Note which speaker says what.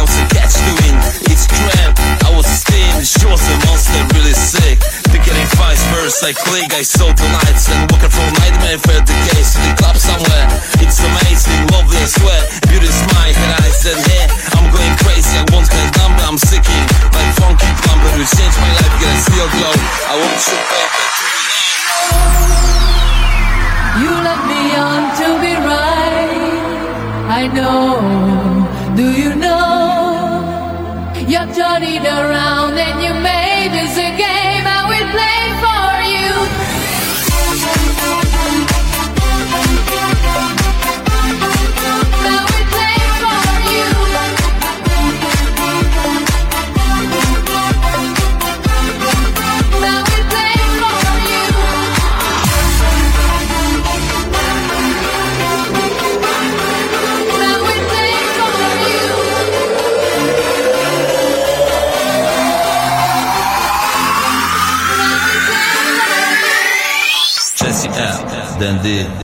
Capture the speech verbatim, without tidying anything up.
Speaker 1: to catch the wind. It's crap, I was steamed. She was a monster, really sick. Picking in five birds like click. I saw the lights and walking from nightmare for the case to the club somewhere. It's amazing, lovely, I swear. Beauty is mine, her eyes and hair. I'm going crazy, I want her number. I'm seeking like funky plumber. You change my life, get a steel glow. I want you, baby, do you know?
Speaker 2: You led me on to be right. I know, do you know? You turned it around and you made this a game I will play for you. Now we play for you. Now we play for you. Now we play for you.
Speaker 1: Jesse L, Dandy.